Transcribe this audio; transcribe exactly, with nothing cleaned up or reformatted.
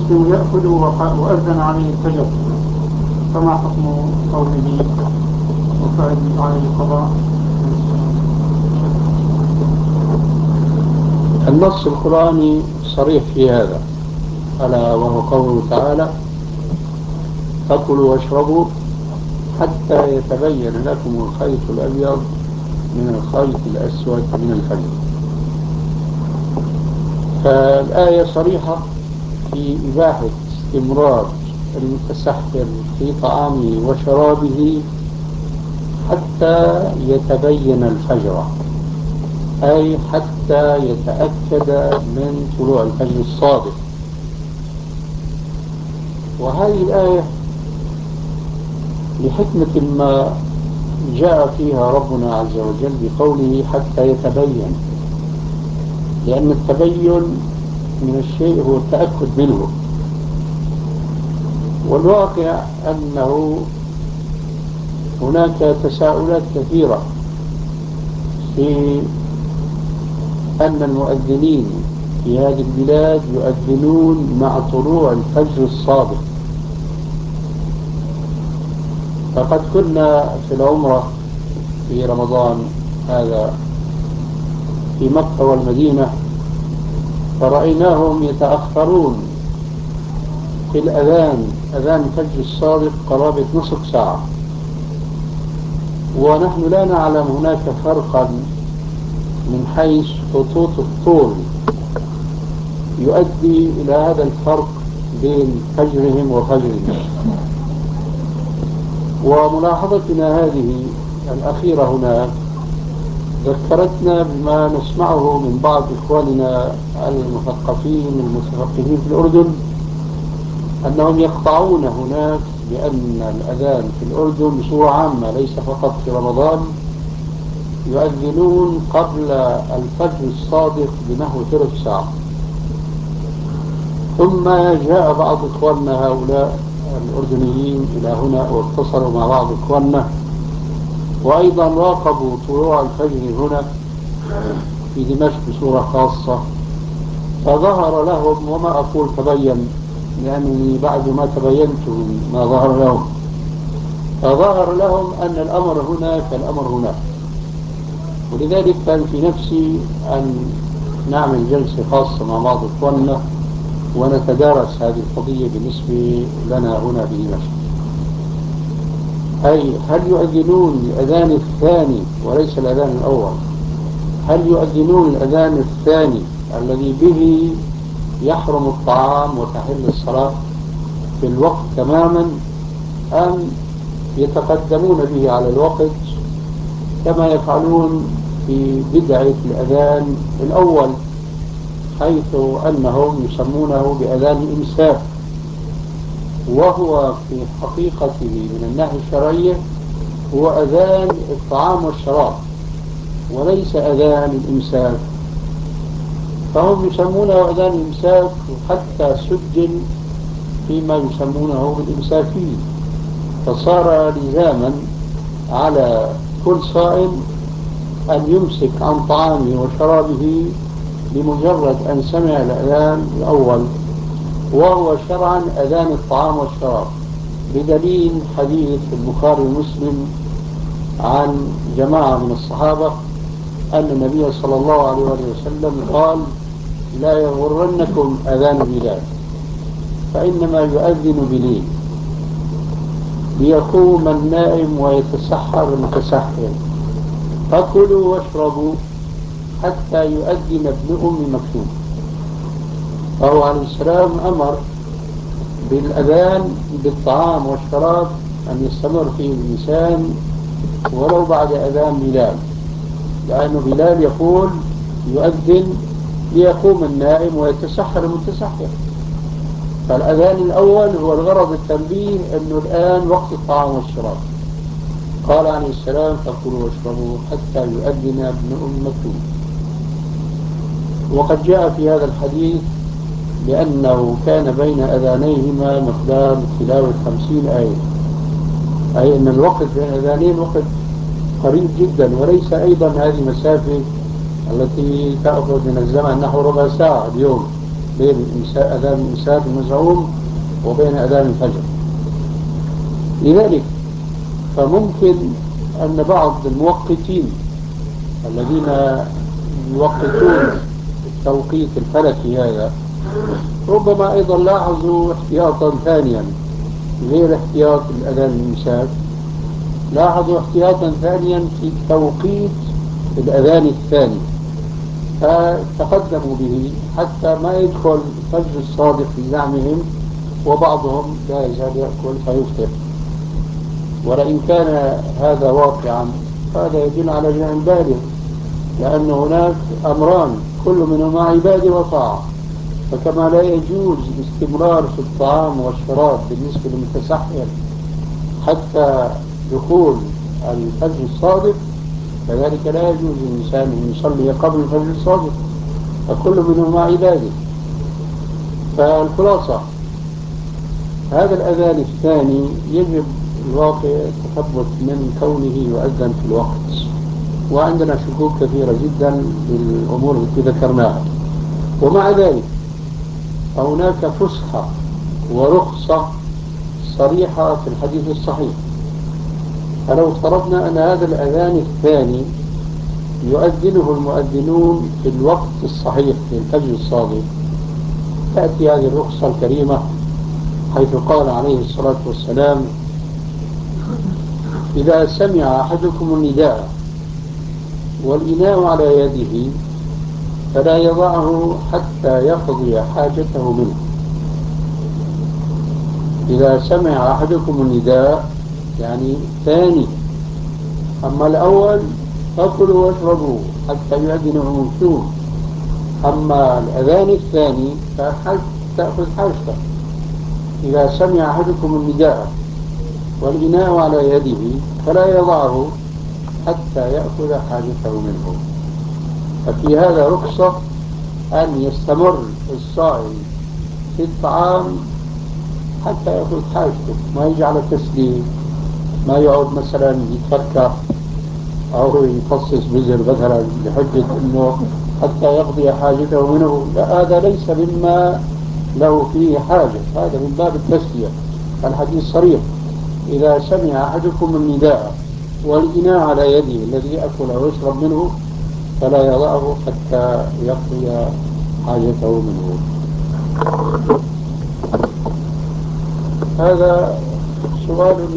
المسلم يأكل وأذن عليه الفجر، فما حكم قوله وفعل عليه القضاء؟ النص القرآني صريح في هذا، ألا وهو قوله تعالى: فكلوا واشربوا حتى يتبين لكم الخيط الأبيض من الخيط الأسود من الفجر. فالآية صريحة في إباحة استمرار المتسحر في طعامه وشرابه حتى يتبين الفجر، أي حتى يتأكد من طلوع الفجر الصادق. وهذه الآية لحكمة ما جاء فيها ربنا عز وجل بقوله حتى يتبين، لأن التبين من الشيء هو التأكد منه، والواقع أنه هناك تساؤلات كثيرة في أن المؤذنين في هذه البلاد يؤذنون مع طلوع الفجر الصادق. فقد كنا في العمرة في رمضان هذا في مكة والمدينة، فرأيناهم يتأخرون في الأذان، أذان الفجر الصادق قرابة نصف ساعة، ونحن لا نعلم هناك فرقا من حيث خطوط الطول يؤدي إلى هذا الفرق بين فجرهم وفجرنا. وملاحظتنا هذه الأخيرة هنا ذكرتنا بما نسمعه من بعض إخواننا المثقفين المتفقهين في الأردن، أنهم يقطعون هناك بأن الأذان في الأردن بصورة عامة ليس فقط في رمضان يؤذنون قبل الفجر الصادق بنحو ثلث ساعة. ثم جاء بعض إخواننا هؤلاء الأردنيين إلى هنا واتصلوا مع بعض إخواننا، وأيضا راقبوا طلوع الفجر هنا في دمشق بصورة خاصة، فظهر لهم، وما أقول تبين لأنني بعد ما تبينت ما ظهر لهم، فظهر لهم أن الأمر هنا كالأمر هنا. ولذلك كان في نفسي أن نعمل جلسة خاصة مع بعض إخواننا ونتدارس هذه القضية بالنسبة لنا هنا في دمشق. أي هل يؤذنون الأذان الثاني وليس الأذان الأول؟ هل يؤذنون الأذان الثاني الذي به يحرم الطعام وتحل الصلاة في الوقت تماما، أم يتقدمون به على الوقت كما يفعلون في بدعة الأذان الأول، حيث أنهم يسمونه بأذان الإمساك، وهو في حقيقته من الناحية الشرعية هو أذان الطعام والشراب وليس أذان الإمساك. فهم يسمونه أذان الإمساك، وحتى سجل فيما يسمونه بالإمساكين، فصار لزاما على كل صائم أن يمسك عن طعامه وشرابه بمجرد أن سمع الأذان الأول، وهو شرعا أذان الطعام والشراب، بدليل حديث البخاري ومسلم عن جماعة من الصحابة أن النبي صلى الله عليه وسلم قال: لا يغرنكم أذان بلال فإنما يؤذن بليل ليقوم النائم ويتسحر المتسحر، فكلوا واشربوا حتى يؤذن ابن أم مكتوم. فهو عليه السلام أمر بالأذان بالطعام والشراب أن يستمر فيه الإنسان ولو بعد أذان بلال، لأن بلال يقول يؤذن ليقوم النائم ويتسحر المتسحر. فالأذان الأول هو الغرض التنبيه أنه الآن وقت الطعام والشراب. قال عليه السلام: فكلوا واشربوا حتى يؤذن ابن أم مكتوم. وقد جاء في هذا الحديث لأنه كان بين أذانيهما مقدار تلاوة خمسين آية، أي أن الوقت بين أذانين وقت قريب جدا، وليس أيضا هذه مسافة التي تأخذ من الزمن نحو ربع ساعة اليوم، بين أذان الإنسان المزعوم وبين أذان الفجر. لذلك فممكن أن بعض الموقتين الذين يوقتون التوقيت الفلكي هذا ربما أيضا لاحظوا احتياطا ثانيا غير احتياط الأذان الإنشاء، لاحظوا احتياطا ثانيا في توقيت الأذان الثاني، فتقدموا به حتى ما يدخل الفجر الصادق في زعمهم، وبعضهم لا يزال يأكل فيفطر. ولئن كان هذا واقعا هذا يدل على جهل بالغ، لأن هناك أمران كل منهما عبادة وطاعة، فكما لا يجوز الاستمرار في الطعام والشراب بالنسبة للمتسحر حتى دخول الفجر الصادق، كذلك لا يجوز للإنسان أن يصلي قبل الفجر الصادق، فكل منهما عبادة. فالخلاصة هذا الأذان الثاني يجب الواقع تثبت من كونه يؤذن في الوقت، وعندنا شكوك كثيرة جدا للأمور التي ذكرناها. ومع ذلك هناك فسحة ورخصة صريحة في الحديث الصحيح. فلو افترضنا أن هذا الأذان الثاني يؤذنه المؤذنون في الوقت الصحيح للفجر الصادق، تأتي هذه الرخصة الكريمة حيث قال عليه الصلاة والسلام: إذا سمع أحدكم النداء والإناء على يده فلا يضعه حتى يقضي حاجته منه. إذا سمع أحدكم النداء يعني ثاني، أما الأول فكلوا واشربوا حتى يؤذن المنشور، أما الأذان الثاني فتأخذ حاجته. إذا سمع أحدكم النداء والإناء على يده فلا يضعه حتى يأخذ حاجته منه. ففي هذا رخصة أن يستمر الصائم في الطعام حتى يأخذ حاجته، ما يجي على تسليم، ما يقعد مثلا يتفكر أو يفصص بزر مثلا بحجة أنه حتى يقضي حاجته منه. لا، هذا ليس مما له فيه حاجة، هذا من باب التسلية. الحديث صريح: إذا سمع أحدكم النداء والإناء على يده الذي يأكل ويشرب منه فلا يضعه حتى يقضي حاجته منه. هذا سؤال